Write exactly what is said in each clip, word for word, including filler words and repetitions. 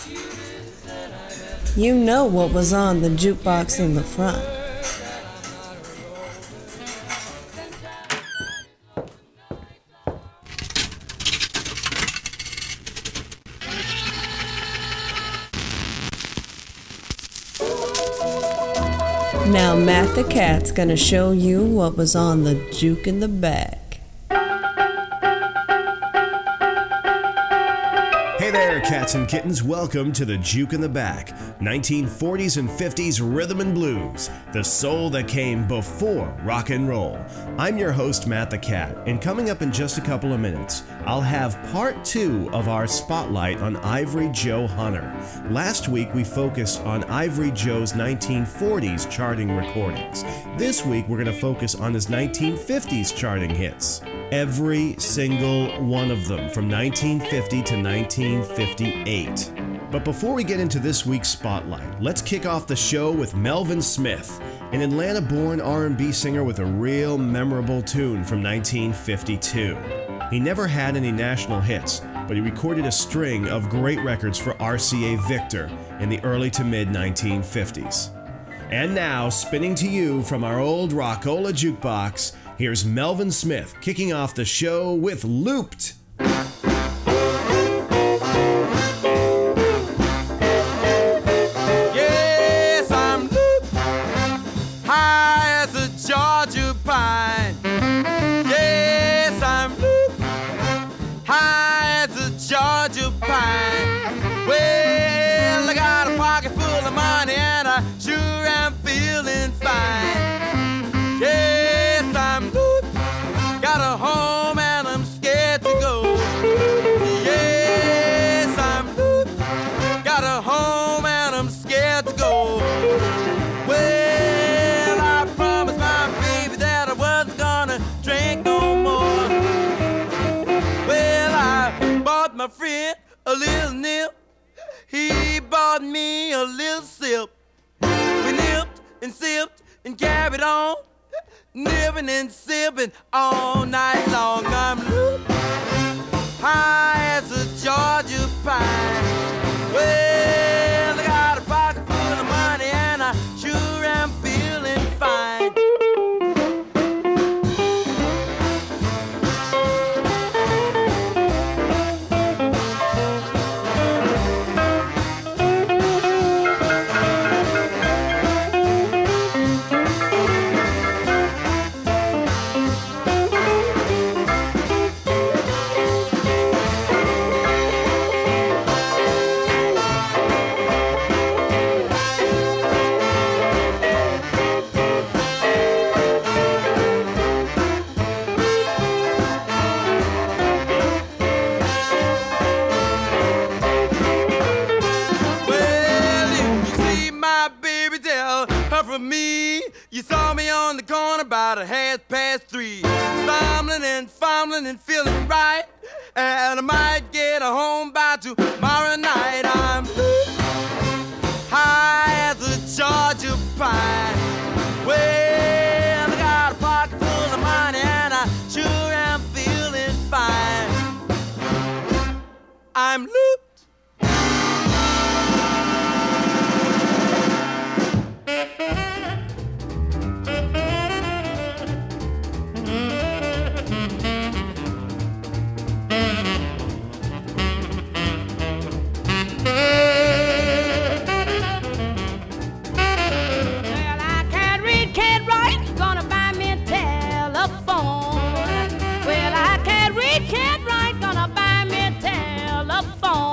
You know what was on the jukebox in the front. Now Matt the Cat's gonna show you what was on the juke in the back. Hey there, cats and kittens. Welcome to the Juke in the Back, nineteen forties and fifties rhythm and blues, the soul that came before rock and roll. I'm your host, Matt the Cat, and coming up in just a couple of minutes, I'll have part two of our spotlight on Ivory Joe Hunter. Last week, we focused on Ivory Joe's nineteen forties charting recordings. This week, we're going to focus on his nineteen fifties charting hits. Every single one of them from nineteen fifty to nineteen fifty-eight. But before we get into this week's spotlight, let's kick off the show with Melvin Smith, an Atlanta-born R and B singer with a real memorable tune from nineteen fifty-two. He never had any national hits, but he recorded a string of great records for R C A Victor in the early to mid nineteen fifties. And now, spinning to you from our old Rockola jukebox, here's Melvin Smith kicking off the show with Looped. Yes, I'm looped, high as a Georgia pine. Yes, I'm looped, high as a Georgia pine. Well, I got a pocket full of money and I sure am feeling fine. Yes, I'm looped, got a home and I'm scared to go. Yes, I'm looped, got a home and I'm scared to go. Well, I promised my baby that I wasn't gonna drink no more. Well, I bought my friend a little nip, he bought me a little sip. We nipped and sipped and carried on, nipping and sipping all night long. I'm looped, high as a Georgia pine. Well, I got a pocket full of money and I sure am feeling fine. From me, you saw me on the corner about a half past three, stumbling and fumbling and feeling right, and I might get a home by tomorrow night. I'm high as a Georgia pine. Well, I got a pocket full of money and I sure am feeling fine. I'm looped. Can't write, gonna buy me a telephone.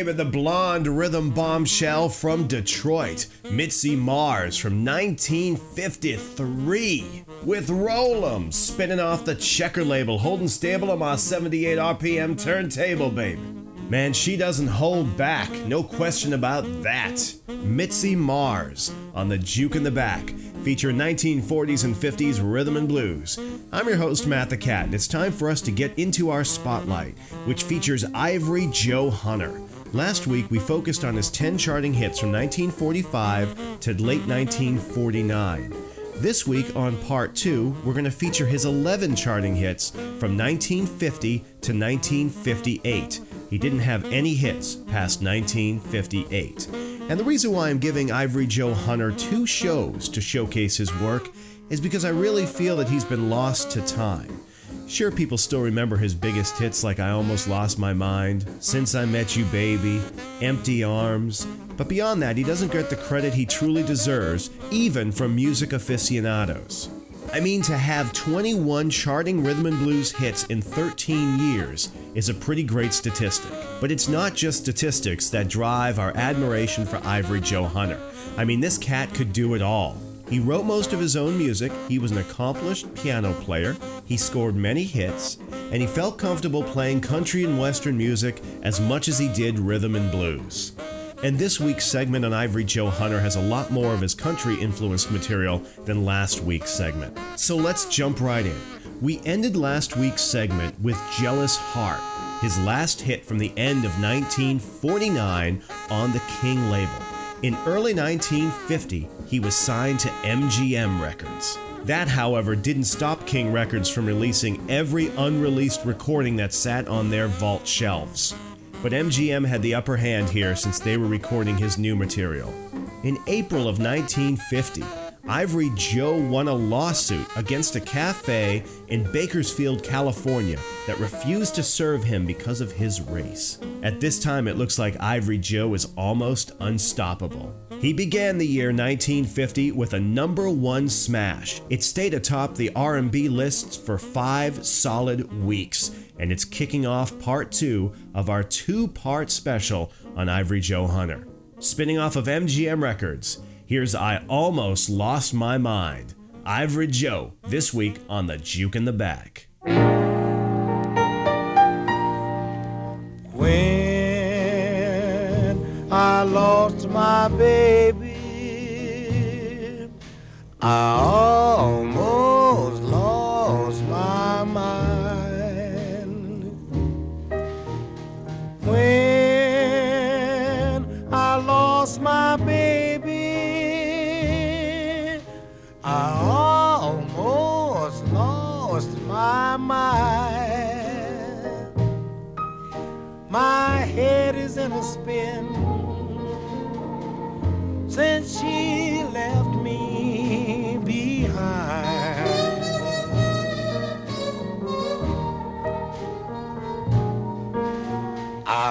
baby, the blonde rhythm bombshell from Detroit, Mitzi Mars from nineteen fifty-three. With Roll 'em, spinning off the Checker label, holding stable on my seventy-eight R P M turntable, baby. Man, she doesn't hold back, no question about that. Mitzi Mars on the Juke in the Back, featuring nineteen forties and fifties rhythm and blues. I'm your host, Matt the Cat, and it's time for us to get into our spotlight, which features Ivory Joe Hunter. Last week, we focused on his ten charting hits from nineteen forty-five to late nineteen forty-nine. This week, on part two, we're going to feature his eleven charting hits from nineteen fifty to nineteen fifty-eight. He didn't have any hits past nineteen fifty-eight. And the reason why I'm giving Ivory Joe Hunter two shows to showcase his work is because I really feel that he's been lost to time. Sure, people still remember his biggest hits like I Almost Lost My Mind, Since I Met You Baby, Empty Arms, but beyond that, he doesn't get the credit he truly deserves, even from music aficionados. I mean, to have twenty-one charting rhythm and blues hits in thirteen years is a pretty great statistic. But it's not just statistics that drive our admiration for Ivory Joe Hunter. I mean, this cat could do it all. He wrote most of his own music, he was an accomplished piano player, he scored many hits, and he felt comfortable playing country and western music as much as he did rhythm and blues. And this week's segment on Ivory Joe Hunter has a lot more of his country-influenced material than last week's segment. So let's jump right in. We ended last week's segment with Jealous Heart, his last hit from the end of nineteen forty-nine on the King label. In early nineteen fifty, he was signed to M G M Records. That, however, didn't stop King Records from releasing every unreleased recording that sat on their vault shelves. But M G M had the upper hand here since they were recording his new material. In April of nineteen fifty, Ivory Joe won a lawsuit against a cafe in Bakersfield, California that refused to serve him because of his race. At this time, it looks like Ivory Joe is almost unstoppable. He began the year nineteen fifty with a number one smash. It stayed atop the R and B lists for five solid weeks, and it's kicking off part two of our two-part special on Ivory Joe Hunter. Spinning off of M G M Records, here's I Almost Lost My Mind. Ivory Joe, this week on the Juke in the Back. When I lost my baby, I almost lost my mind. When I lost my baby, I almost lost my mind. My head is in a spin since she left me behind. I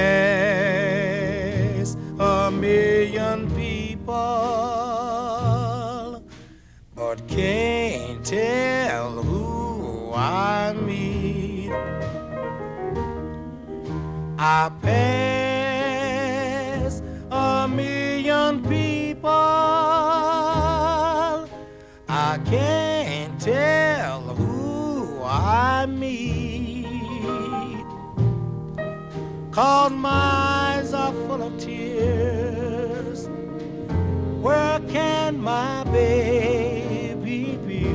pass a million people, but can't tell who I meet. I pass a million people, I can't tell who I meet. 'Cause my eyes are full of tears, where can my baby be?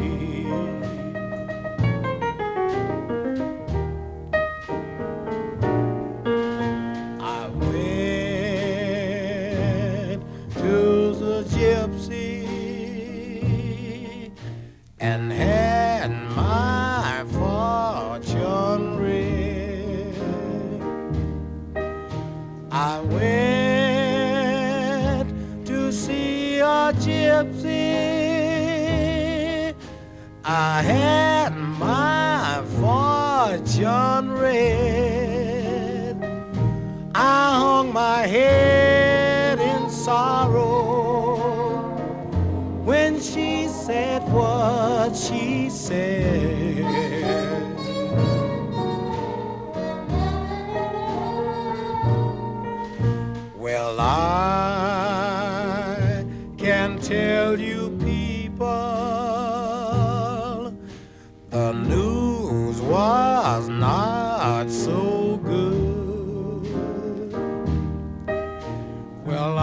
I went to the gypsy and had my fortune read. I went to see a gypsy, I had my fortune read. I hung my head in sorrow when she said what she said. tell you people, the news was not so good. Well,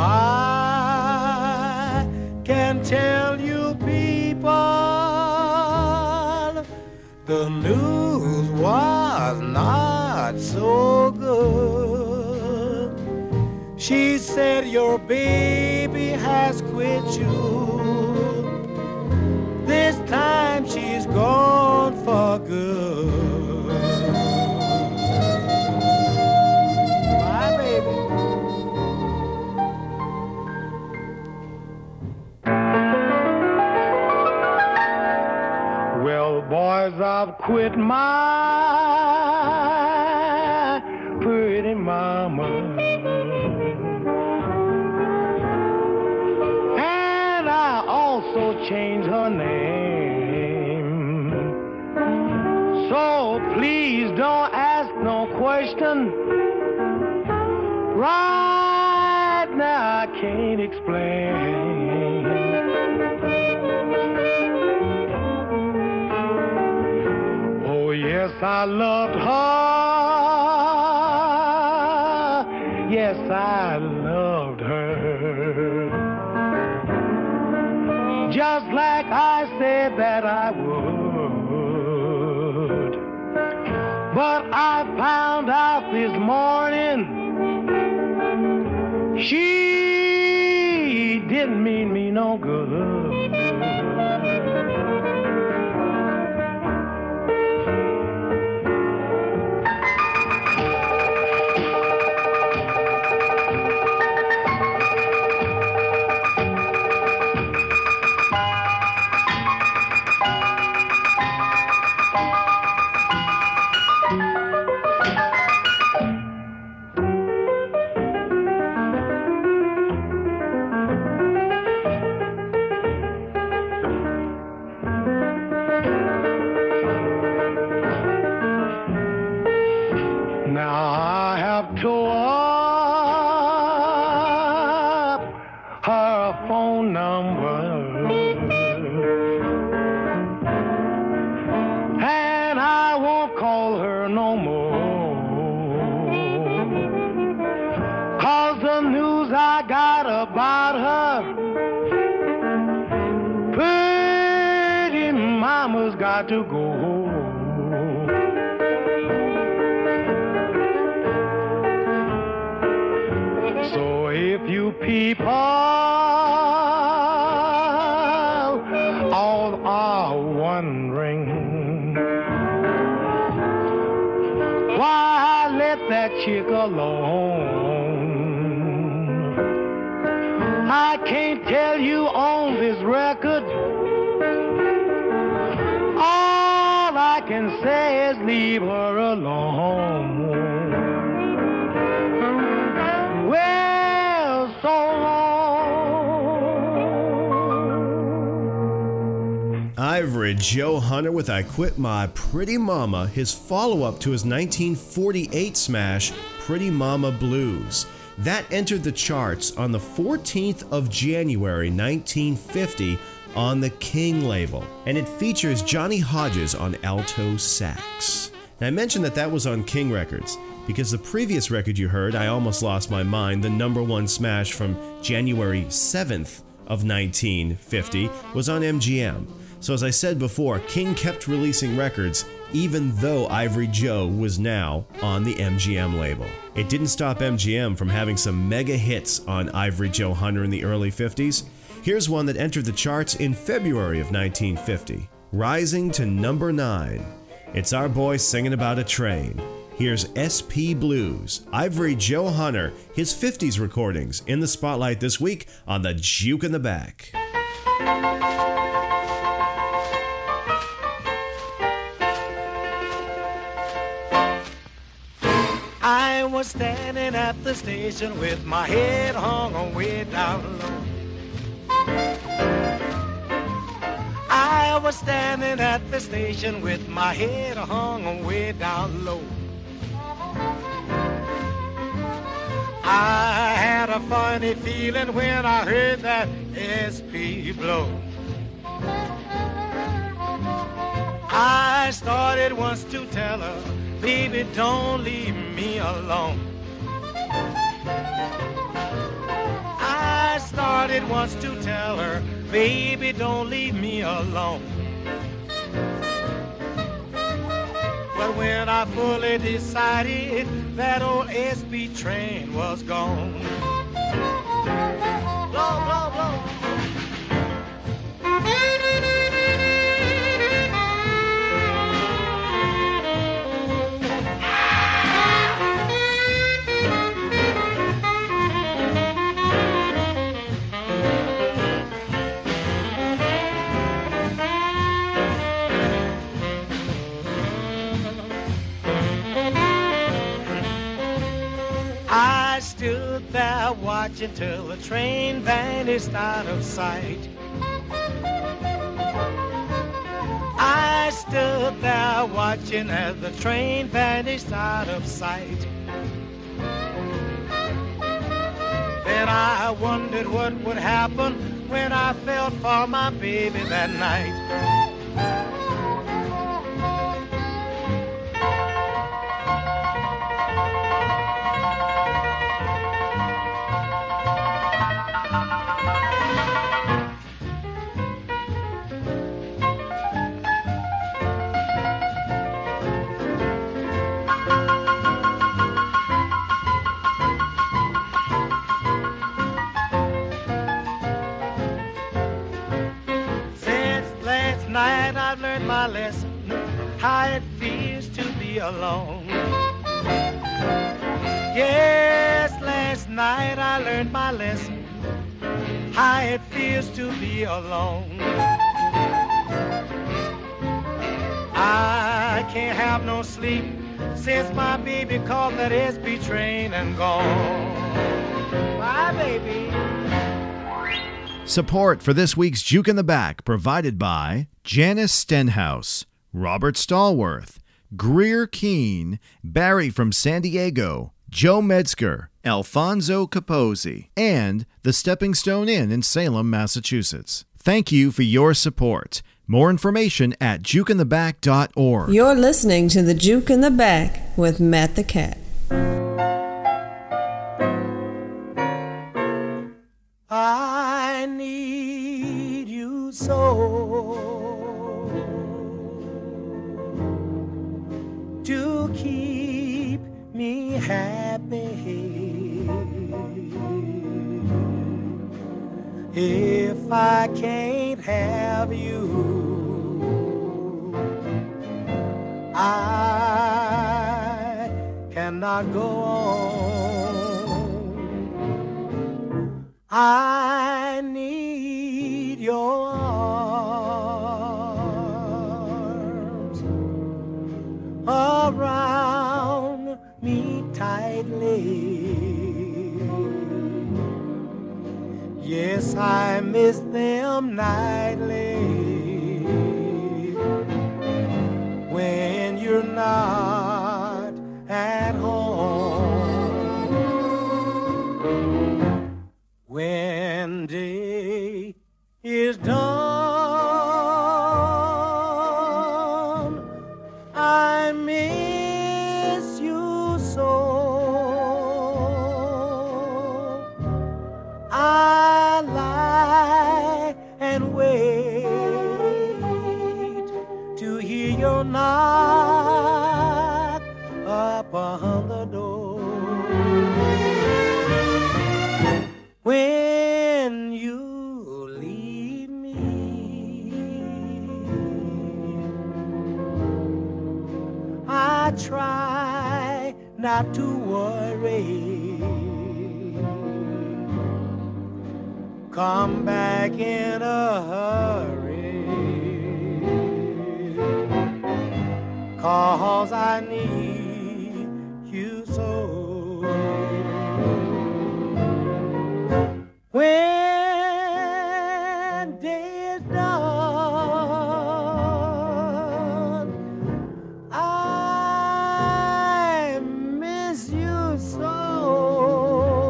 I can tell you people, the news was not so good. She said your baby has quit you. This time she's gone for good. Bye, baby. Well, boys, I've quit my pretty mama, and I also changed her name. So please don't ask no question. Right now I can't explain. Oh yes, I loved her. Yes, I loved her. Just like I said that I would. But I found out this morning she didn't mean me no good. To go. So if you people all are wondering why I let that chick alone, I can't tell you on this record. All I can say is leave her alone. Well, so long. Ivory Joe Hunter with I Quit My Pretty Mama, his follow-up to his nineteen forty-eight smash, Pretty Mama Blues. That entered the charts on the fourteenth of January nineteen fifty on the King label, and it features Johnny Hodges on alto sax. Now, I mentioned that that was on King Records because the previous record you heard, I Almost Lost My Mind, the number one smash from January seventh of nineteen fifty, was on M G M. So as I said before, King kept releasing records even though Ivory Joe was now on the M G M label. It didn't stop M G M from having some mega hits on Ivory Joe Hunter in the early fifties. Here's one that entered the charts in February of nineteen fifty, rising to number nine. It's our boy singing about a train. Here's S P Blues, Ivory Joe Hunter, his fifties recordings in the spotlight this week on the Juke in the Back. I was standing at the station with my head hung way down low. I was standing at the station with my head hung way down low. I had a funny feeling when I heard that S P blow. I started once to tell her, baby, don't leave me alone. I started once to tell her, baby, don't leave me alone. But when I fully decided that old S B train was gone, blow, blow, blow. I stood there watching till the train vanished out of sight. I stood there watching as the train vanished out of sight. Then I wondered what would happen when I felt for my baby that night. I've learned my lesson, how it feels to be alone. Yes, last night I learned my lesson, how it feels to be alone. I can't have no sleep since my baby caught that S B train and gone. My baby. Support for this week's Juke in the Back provided by Janice Stenhouse, Robert Stallworth, Greer Keene, Barry from San Diego, Joe Metzger, Alfonso Capozzi, and the Stepping Stone Inn in Salem, Massachusetts. Thank you for your support. More information at juke in the back dot org. You're listening to the Juke in the Back with Matt the Cat. I need you so to keep me happy. If I can't have you, I cannot go on. I need your arms around me tightly. Yes, I miss them nightly when you're not at home. When day is done, I miss you so. I lie and wait to hear your knock upon the door. When you leave me, I try not to worry. Come back in a hurry, 'cause I need you so. When day is done, I miss you so.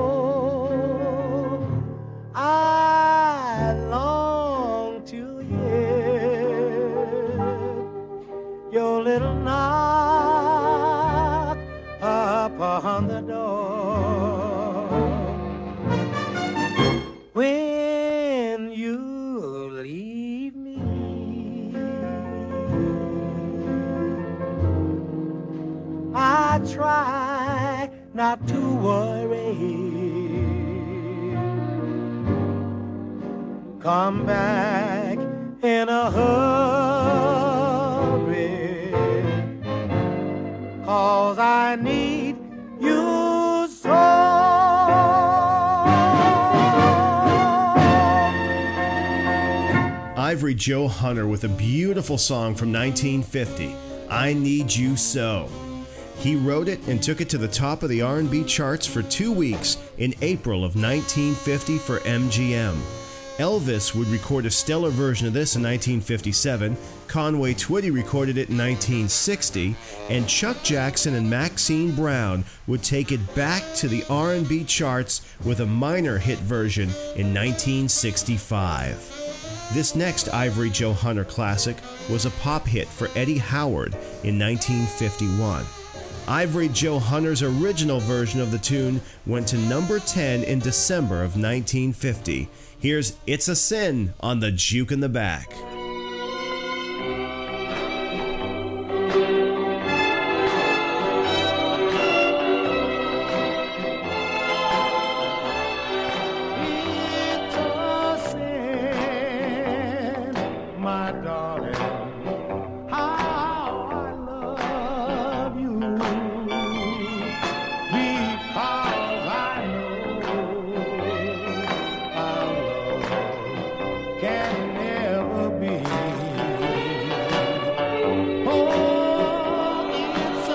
I long to hear your little knock upon the door. When you leave me, I try not to worry. Come back in a hurry, 'cause I need you so. Ivory Joe Hunter with a beautiful song from nineteen fifty, I Need You So. He wrote it and took it to the top of the R and B charts for two weeks in April of nineteen fifty for M G M. Elvis would record a stellar version of this in nineteen fifty-seven, Conway Twitty recorded it in nineteen sixty, and Chuck Jackson and Maxine Brown would take it back to the R and B charts with a minor hit version in nineteen sixty-five. This next Ivory Joe Hunter classic was a pop hit for Eddie Howard in nineteen fifty-one. Ivory Joe Hunter's original version of the tune went to number ten in December of nineteen fifty. Here's It's a Sin on the Juke in the Back. It's a sin, my darling, how I love you, because I know our love can never be. Oh, it's a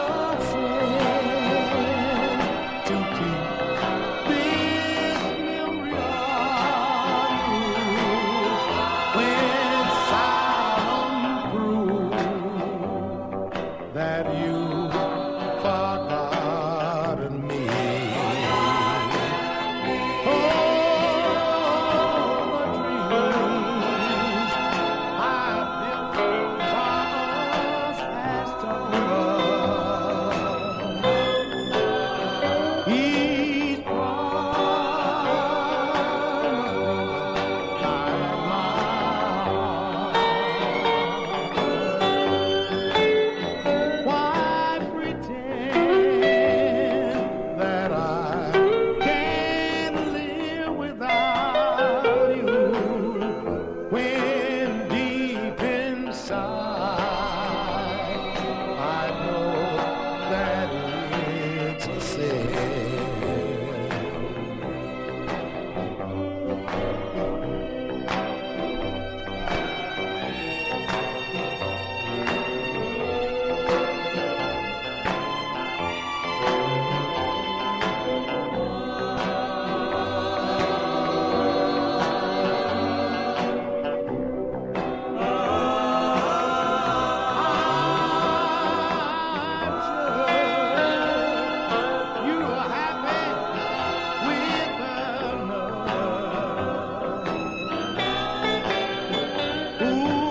sin to keep this memory of you when silent proof that you've forgotten me. Oh, the dreams I built for us has torn us. Each promise like my heart. Why pretend that I can't live without you when deep inside I know that it's a sin. I'm sure you are happy with another who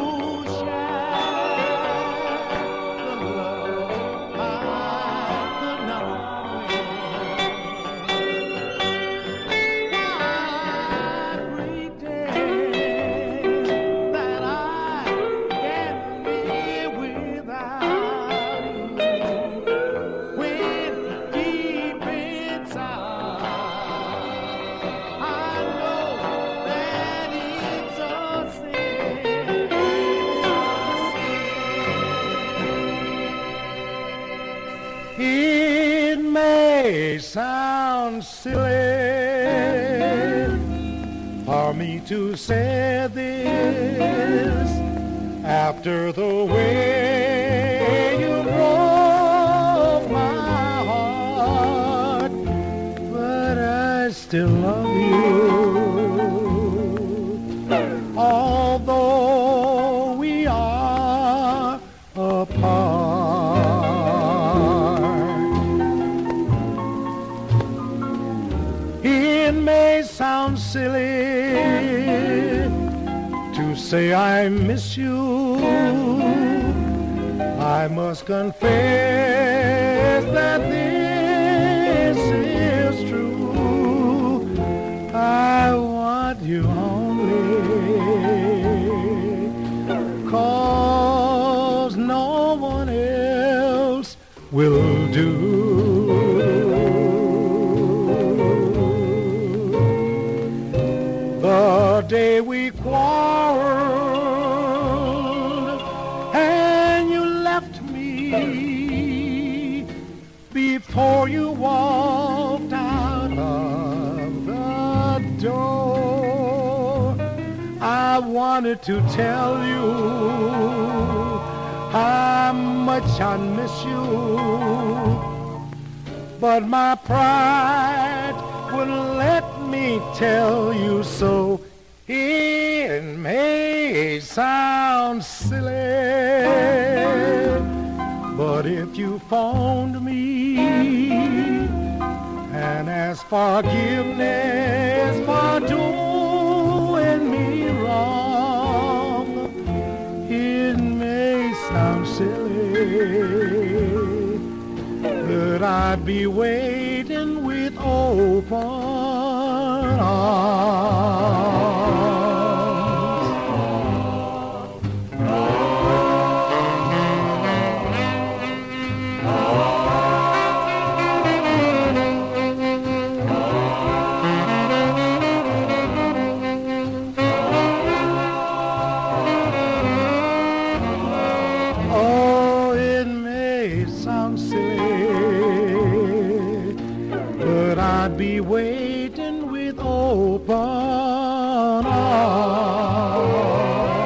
shared the love I could not win. Why pretend that I can't live without you when deep inside I know that it's a sin. It may sound silly for me to say this after the way you broke my heart, but I still love you, although we are apart. It may sound silly to say I miss you. I must confess that this is true. I want you only, 'cause no one else will do. The day we quarreled and you left me before you walked out of the door, I wanted to tell you how much I miss you, but my pride wouldn't let me tell you so. It may sound silly, but if you phoned me and asked forgiveness for doing me wrong, it may sound silly, but I'd be waiting with open arms. Oh, it may sound silly, but I'd be waiting with open arms.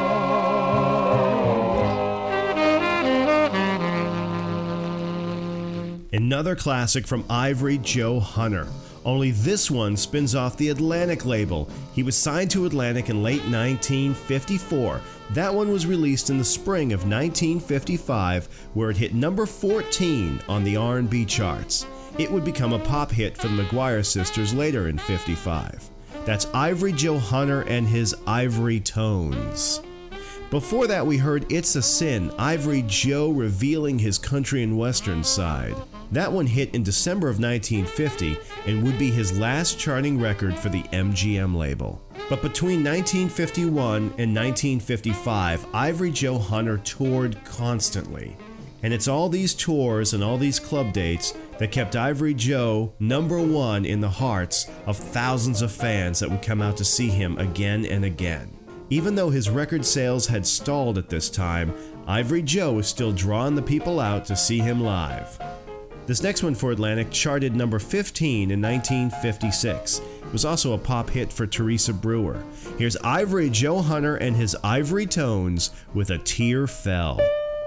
Another classic from Ivory Joe Hunter. Only this one spins off the Atlantic label. He was signed to Atlantic in late nineteen fifty-four. That one was released in the spring of nineteen fifty-five, where it hit number fourteen on the R and B charts. It would become a pop hit for the McGuire sisters later in fifty-five. That's Ivory Joe Hunter and his Ivory Tones. Before that, we heard It's a Sin, Ivory Joe revealing his country and western side. That one hit in December of nineteen fifty and would be his last charting record for the M G M label. But between nineteen fifty-one and nineteen fifty-five, Ivory Joe Hunter toured constantly. And it's all these tours and all these club dates that kept Ivory Joe number one in the hearts of thousands of fans that would come out to see him again and again. Even though his record sales had stalled at this time, Ivory Joe was still drawing the people out to see him live. This next one for Atlantic charted number fifteen in nineteen fifty-six. It was also a pop hit for Teresa Brewer. Here's Ivory Joe Hunter and his Ivory Tones with A Tear Fell.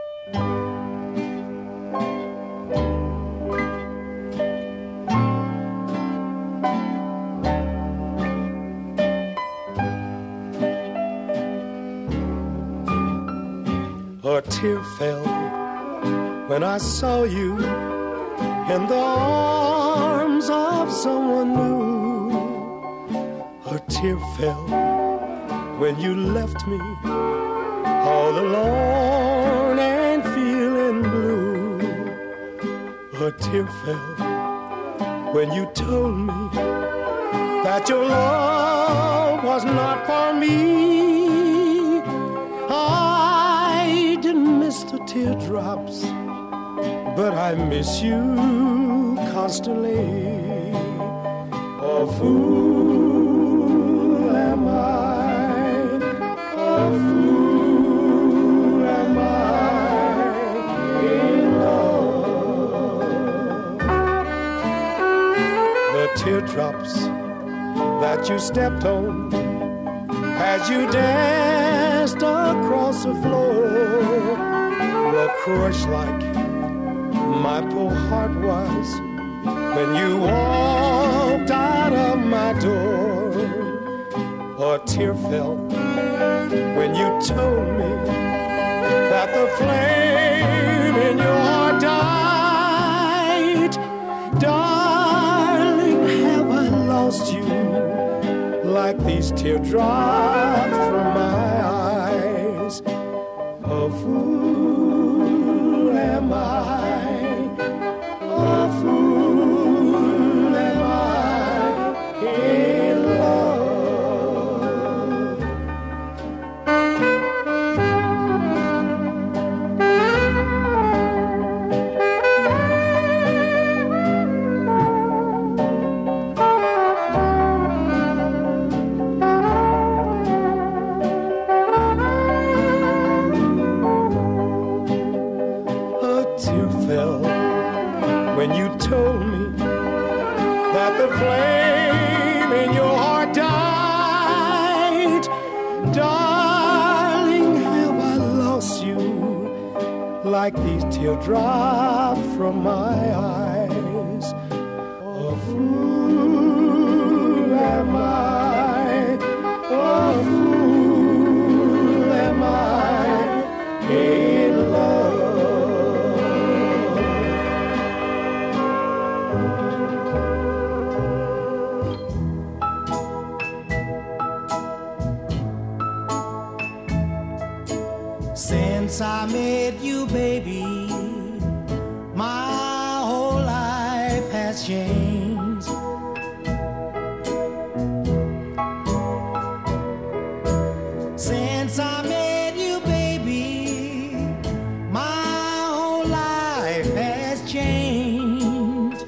A tear fell when I saw you in the arms of someone new. A tear fell when you left me all alone and feeling blue. A tear fell when you told me that your love was not for me. I didn't miss the teardrops, but I miss you constantly. Oh, fool am I, oh, fool am I in love. The teardrops that you stepped on as you danced across the floor were crushed like my poor heart was when you walked out of my door. A tear fell when you told me that the flame in your heart died. Darling, have I lost you like these teardrops from my eyes? like these teardrops from my eyes. A fool am I, a fool am I in love. Since I met you, baby, my whole life has changed. Since I met you, baby, my whole life has changed.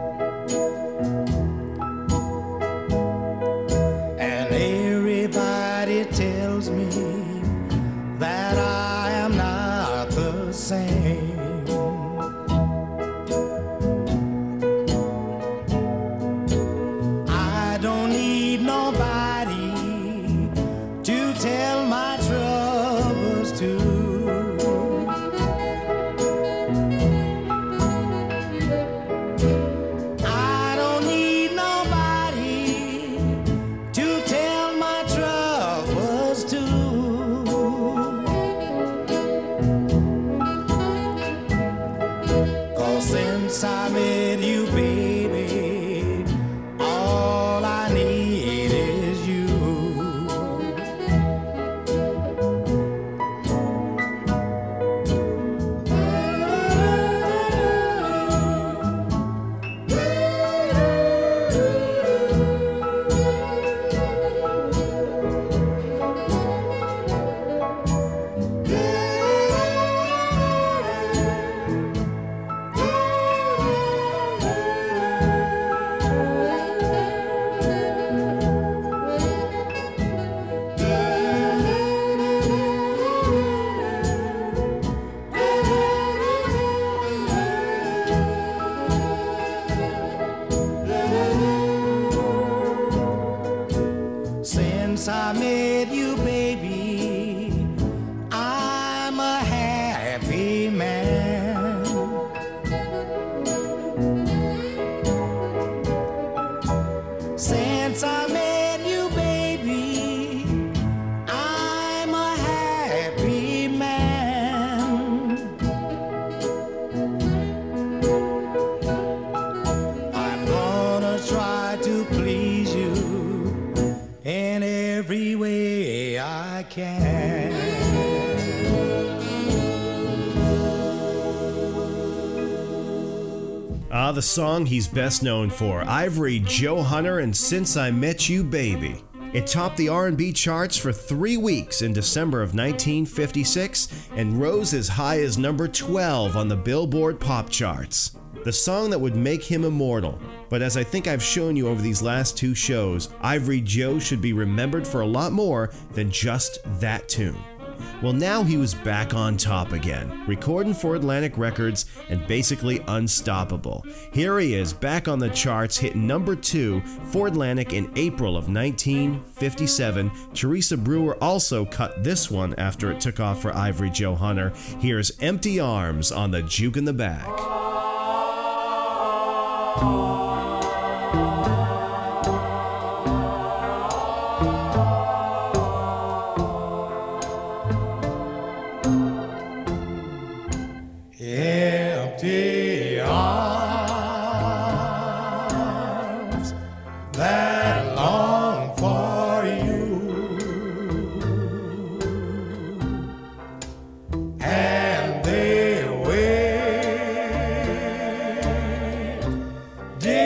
And everybody tells me that I am not the same. I don't need nobody to tell my troubles to. I don't need nobody to tell my troubles to. 'Cause since I met you, baby, all I need is you. Since I met you, baby, I'm a happy man. Since I met you, baby, I'm a happy man. I'm gonna try to please you in every way I can. Ah, the song he's best known for, Ivory Joe Hunter and Since I Met You, Baby. It topped the R and B charts for three weeks in December of nineteen fifty-six and rose as high as number twelve on the Billboard pop charts. The song that would make him immortal. But as I think I've shown you over these last two shows, Ivory Joe should be remembered for a lot more than just that tune. Well, now he was back on top again, recording for Atlantic Records and basically unstoppable. Here he is, back on the charts, hitting number two for Atlantic in April of nineteen fifty-seven. Teresa Brewer also cut this one after it took off for Ivory Joe Hunter. Here's Empty Arms on the Juke in the Back. Empty arms that long for you, and they wait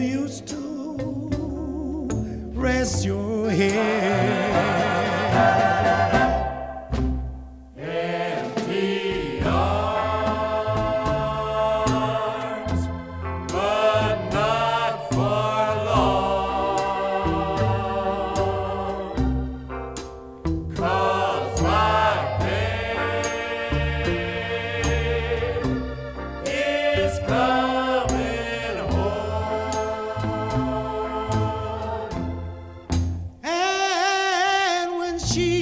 used to rest your head. Empty arms, but not for long, 'cause my pain is coming home. And when she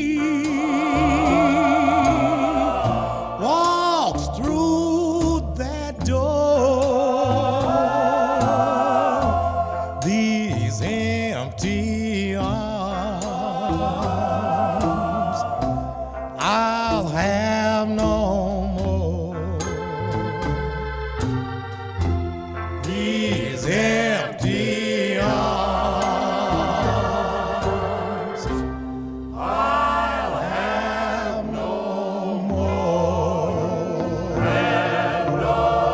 walks through that door, these empty arms I'll have no more. These empty arms I'll have no more. Have no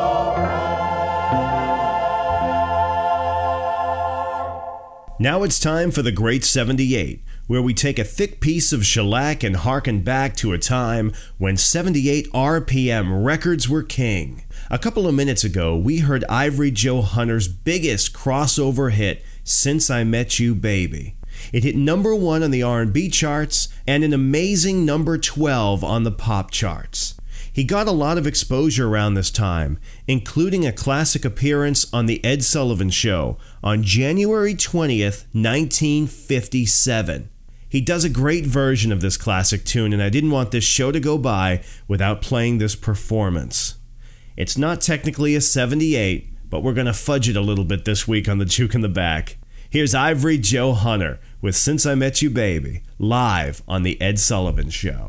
Now it's time for the Great seventy-eight, where we take a thick piece of shellac and harken back to a time when seventy-eight R P M records were king. A couple of minutes ago, we heard Ivory Joe Hunter's biggest crossover hit, Since I Met You Baby. It hit number one on the R and B charts and an amazing number twelve on the pop charts. He got a lot of exposure around this time, including a classic appearance on The Ed Sullivan Show on January twentieth, nineteen fifty-seven. He does a great version of this classic tune, and I didn't want this show to go by without playing this performance. It's not technically a seventy-eight, but we're going to fudge it a little bit this week on the Juke in the Back. Here's Ivory Joe Hunter with Since I Met You Baby, live on The Ed Sullivan Show.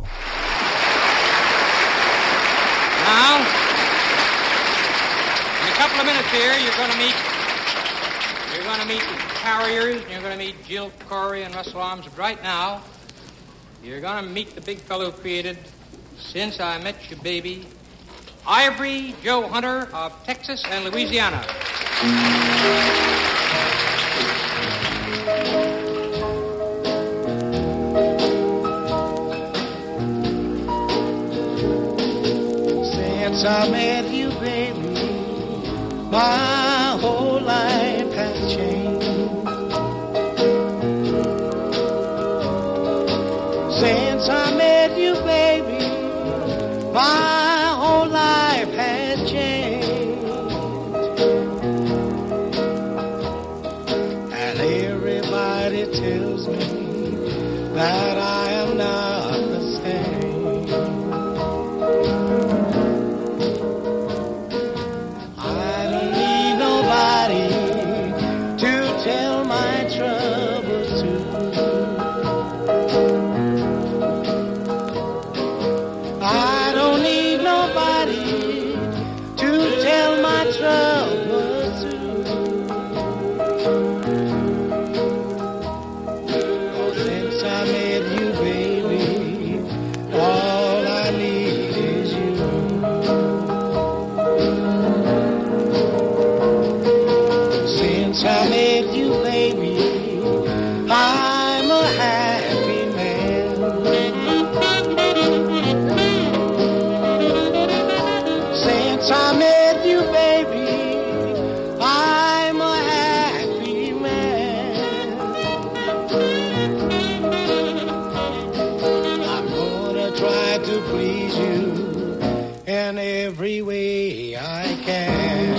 Now, in a couple of minutes here, you're going to meet, you're going to meet the Carriers, and you're going to meet Jill Corey and Russell Arms. But right now, you're going to meet the big fellow who created Since I Met You Baby, Ivory Joe Hunter of Texas and Louisiana. Since I met you, baby, my whole life has changed. Since I met you, baby, my whole life has changed. And everybody tells me that I am not the same. I don't need nobody to tell my troubles to. I don't need nobody to tell my troubles to. Oh, since I met you, baby, all I need is you. Since I met you, baby, I'm a happy man. Since I met you, baby, I'm a happy man. I'm gonna try to please you in every way I can.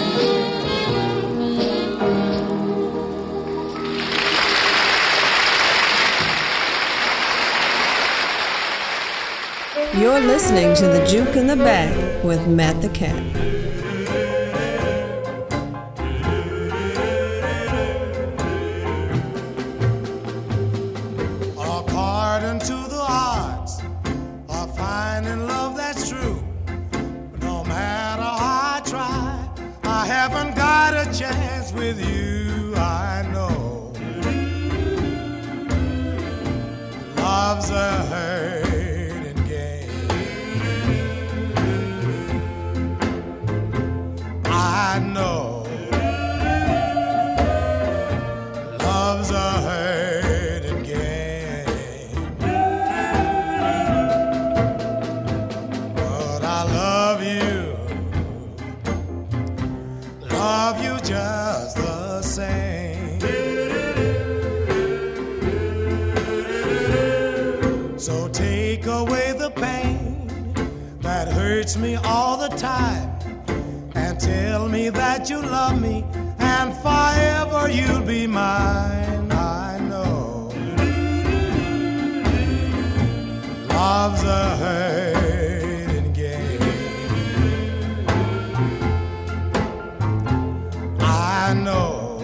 You're listening to the Juke in the Back with Matt the Cat. According to the odds of finding love that's true, no matter how I try, I haven't got a chance with you. I know love's a hurting game. I know hurts me all the time, and tell me that you love me and forever you'll be mine. I know love's a hurting game. I know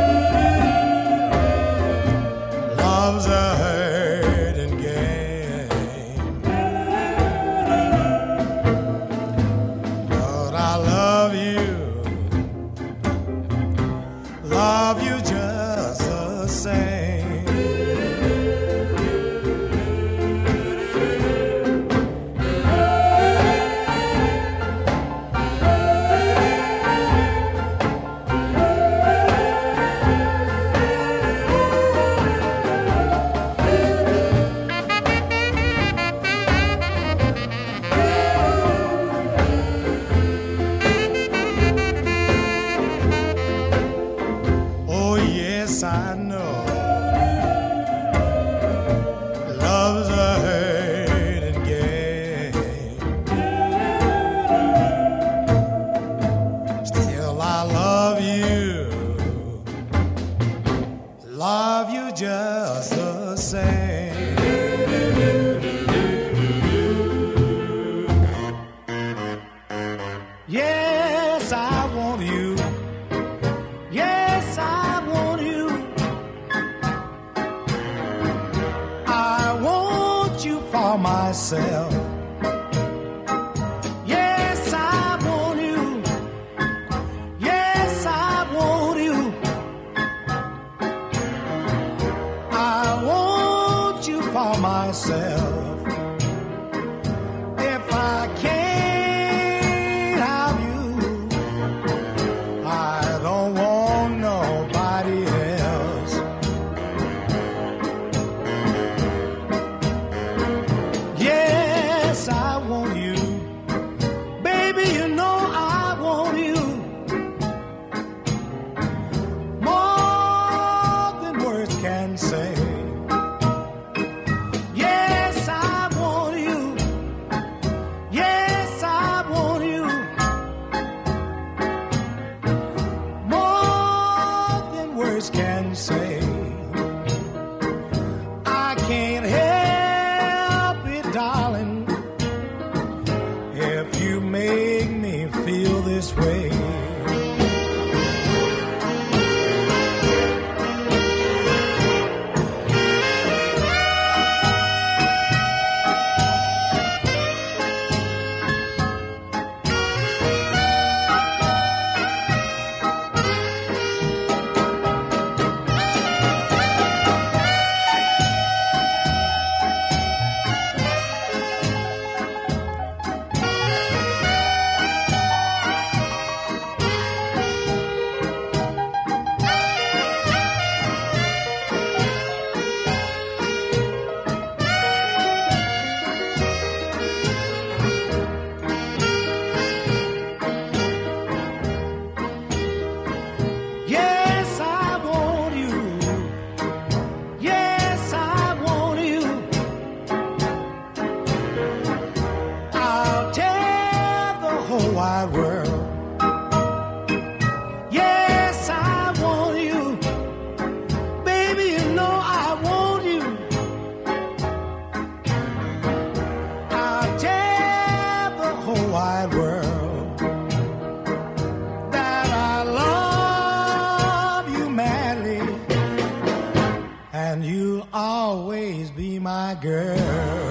love's a hurting game, but I love you, love you just the same. Oh yes, I know love's a hurting game. Still I love you, love you just the same. Yes, I want you. Yes, I want you. I want you for myself. Yes, I want you. Yes, I want you. I want you for myself. If I can't have you, I don't want nobody else. Yes, I want you. Baby, you know I want you more than words can say. Yes, I want you. Yes, I want you more than words can say. I can't help it, darling, if you make me feel this way. Yes, I want you. Yes, I want you. I'll tell the whole wide world. Yes, I want you. Baby, you know I want you. I'll tell the whole wide world that I love you madly, and you'll always be my girl.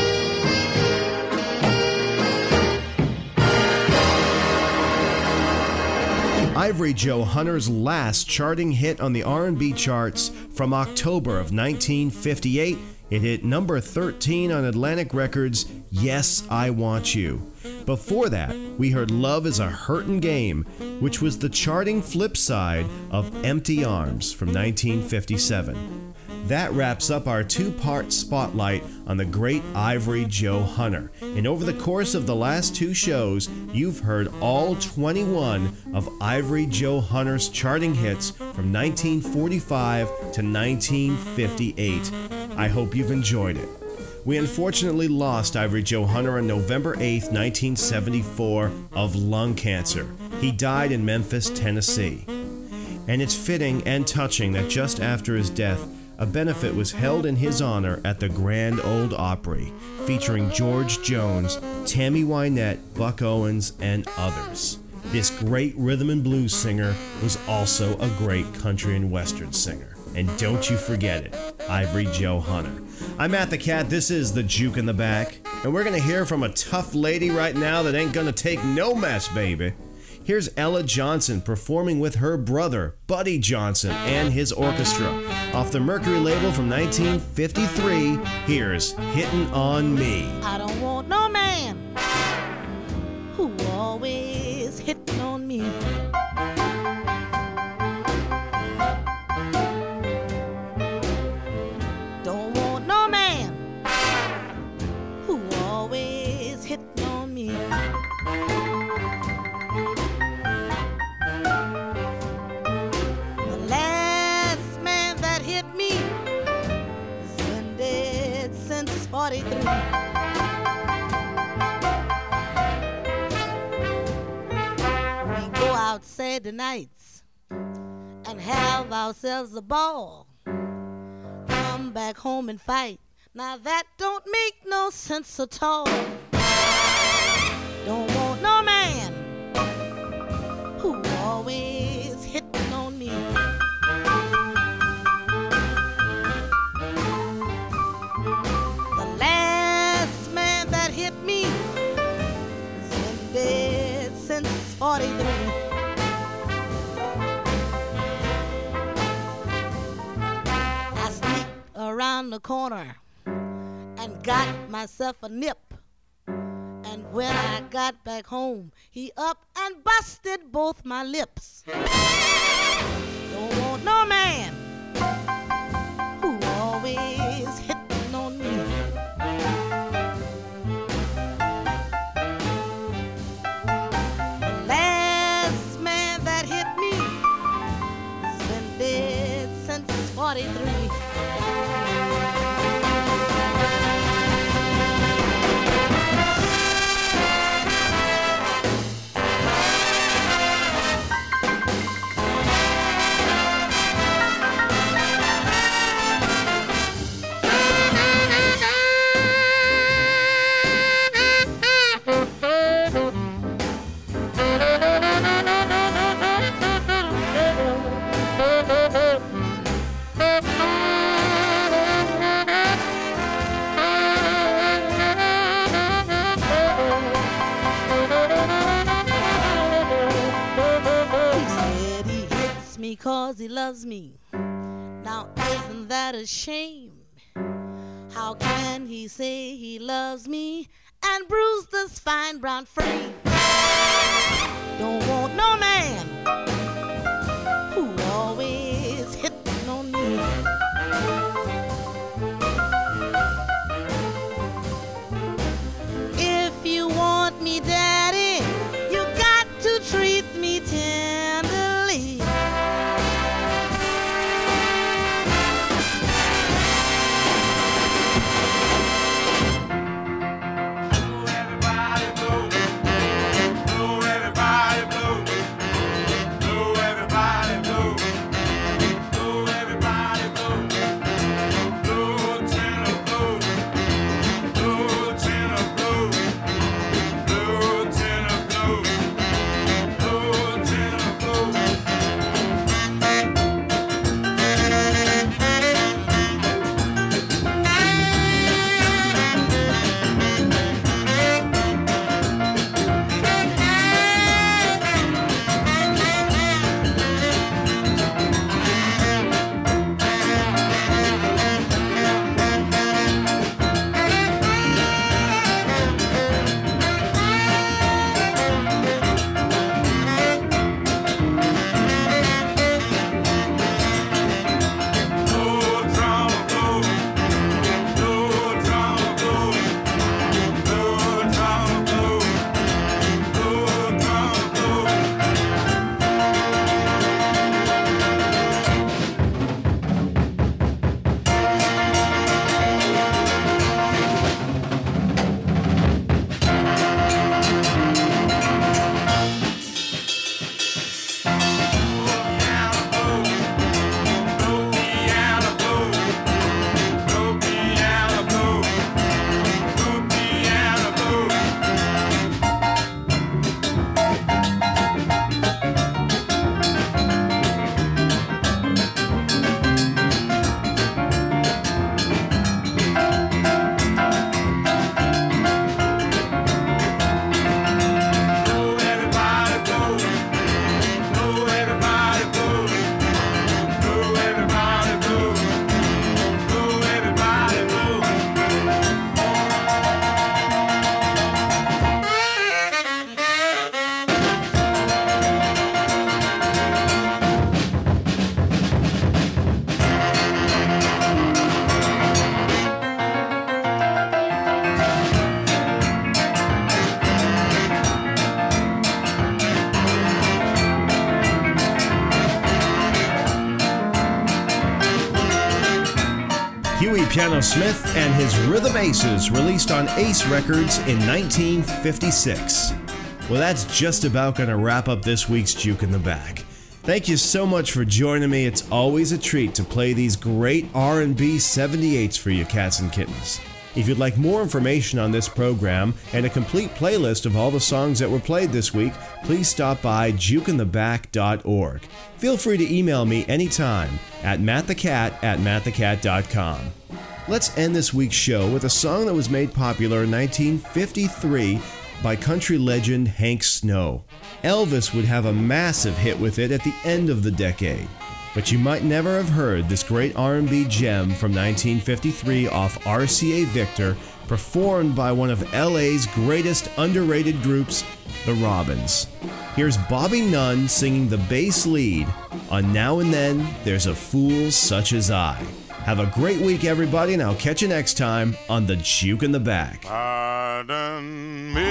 Ivory Joe Hunter's last charting hit on the R and B charts from October of nineteen fifty-eight, it hit number thirteen on Atlantic Records' Yes, I Want You. Before that, we heard Love is a Hurtin' Game, which was the charting flip side of Empty Arms from nineteen fifty-seven. That wraps up our two-part spotlight on the great Ivory Joe Hunter. And over the course of the last two shows, you've heard all twenty-one of Ivory Joe Hunter's charting hits from nineteen forty-five to nineteen fifty-eight. I hope you've enjoyed it. We unfortunately lost Ivory Joe Hunter on November eighth, nineteen seventy-four, of lung cancer. He died in Memphis, Tennessee. And it's fitting and touching that just after his death, a benefit was held in his honor at the Grand Ole Opry, featuring George Jones, Tammy Wynette, Buck Owens, and others. This great rhythm and blues singer was also a great country and western singer. And don't you forget it, Ivory Joe Hunter. I'm Matt the Cat, this is The Juke in the Back, and we're gonna hear from a tough lady right now that ain't gonna take no mess, baby. Here's Ella Johnson performing with her brother, Buddy Johnson, and his orchestra. Off the Mercury label from nineteen fifty-three, here's Hittin' on Me. I don't want no man who always hitting on me. Don't want no man who always hitting on me. The last man that hit me has been dead since forty-three. Out Saturday nights and have ourselves a ball. Come back home and fight. Now that don't make no sense at all. Don't want no man who always hitting on me. The last man that hit me has been dead since forty-three. Around the corner and got myself a nip, and when I got back home he up and busted both my lips. Don't want no man who always hitting on me. The last man that hit me has been dead since forty-three. Cause he loves me. Now isn't that a shame? How can he say he loves me and bruise this fine brown frame? Don't want no man who always hitting on me. If you want me, daddy, you got to treat me tenderly. Huey Piano Smith and his Rhythm Aces, released on Ace Records in nineteen fifty-six. Well, that's just about going to wrap up this week's Juke in the Back. Thank you so much for joining me. It's always a treat to play these great R and B seventy-eights for you cats and kittens. If you'd like more information on this program and a complete playlist of all the songs that were played this week, please stop by juke in the back dot org. Feel free to email me anytime at mattthecat at mattthecat dot com. Let's end this week's show with a song that was made popular in nineteen fifty-three by country legend Hank Snow. Elvis would have a massive hit with it at the end of the decade. But you might never have heard this great R and B gem from nineteen fifty-three off R C A Victor, performed by one of L A's greatest underrated groups, the Robins. Here's Bobby Nunn singing the bass lead on Now and Then There's a Fool Such As I. Have a great week, everybody, and I'll catch you next time on the Juke in the Back. Pardon me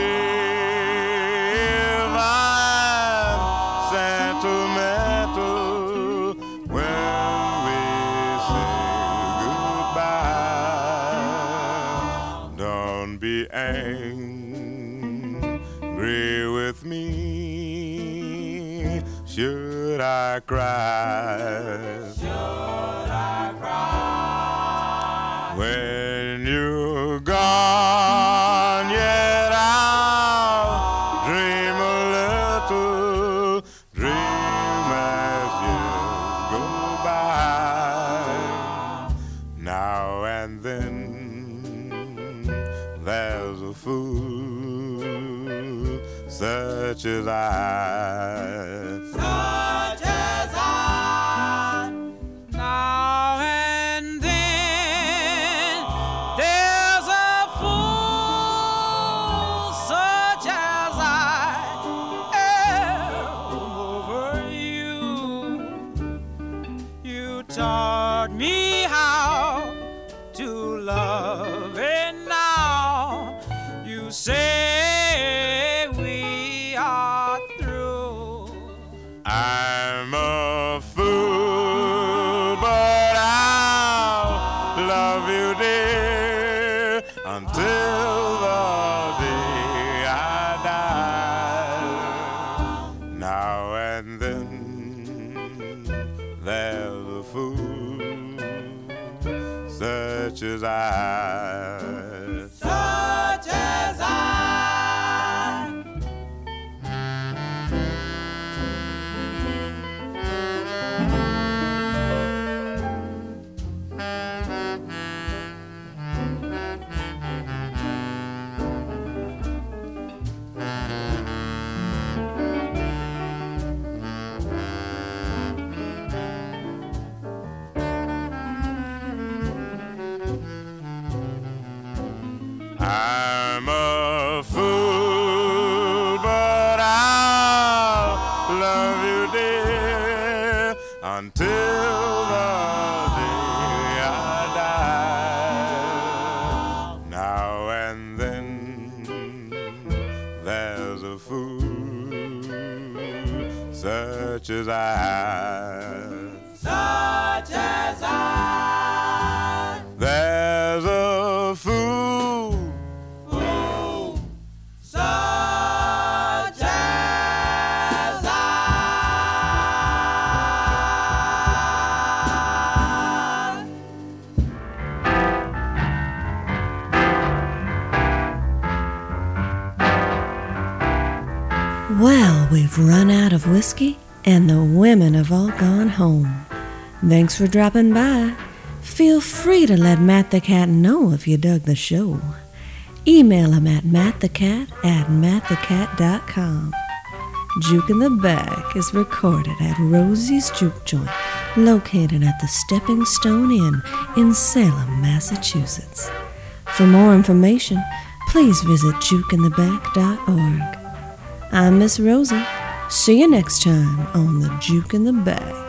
if I'm sentimental when we say goodbye. Don't be angry with me. Should I cry? Should I cry? When you're gone, yet I'll dream a little dream as years go by. Now and then there's a fool such as I. Such as I. Now and then there's a fool such as I am over you. You taught me how to love, and now you say we are through. I'm a fool, but I'll love you, dear, until the day I die. Now and then there's a fool such as I. Such as I. I'm a fool, but I'll love you, dear, until the day I die. Now and then there's a fool such as I. Such as I. There's a fool such as I. Well, we've run out of whiskey, and the women have all gone home. Thanks for dropping by. Feel free to let Matt the Cat know if you dug the show. Email him at mattthecat at mattthecat dot com. Juke in the Back is recorded at Rosie's Juke Joint, located at the Stepping Stone Inn in Salem, Massachusetts. For more information, please visit juke in the back dot org. I'm Miss Rosie. See you next time on the Juke in the Back.